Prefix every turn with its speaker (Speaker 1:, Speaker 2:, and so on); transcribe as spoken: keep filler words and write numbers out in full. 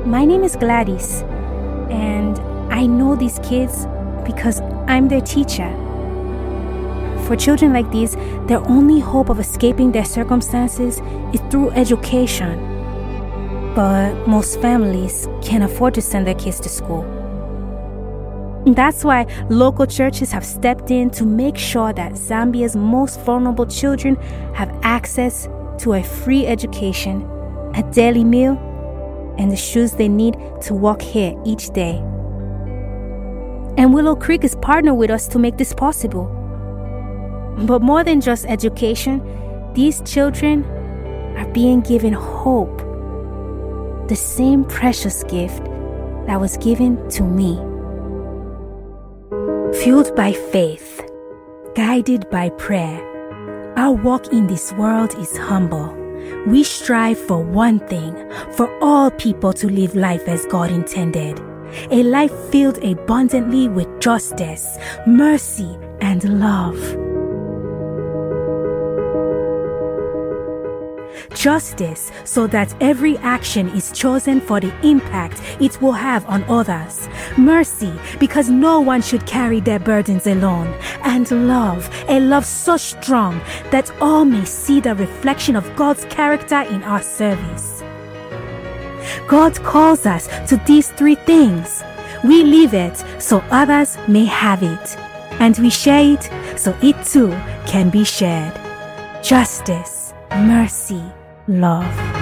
Speaker 1: My name is Gladys, and I know these kids because I'm their teacher. For children like these, their only hope of escaping their circumstances is through education. But most families can't afford to send their kids to school. That's why local churches have stepped in to make sure that Zambia's most vulnerable children have access to a free education, a daily meal, and the shoes they need to walk here each day. And Willow Creek is partnered with us to make this possible. But more than just education, these children are being given hope, the same precious gift that was given to me. Fueled by faith, guided by prayer, our walk in this world is humble. We strive for one thing, for all people to live life as God intended. A life filled abundantly with justice, mercy, and love. Justice, so that every action is chosen for the impact it will have on others. Mercy, because no one should carry their burdens alone. And love, a love so strong that all may see the reflection of God's character in our service. God calls us to these three things. We live it so others may have it. And we share it so it too can be shared. Justice, mercy, love.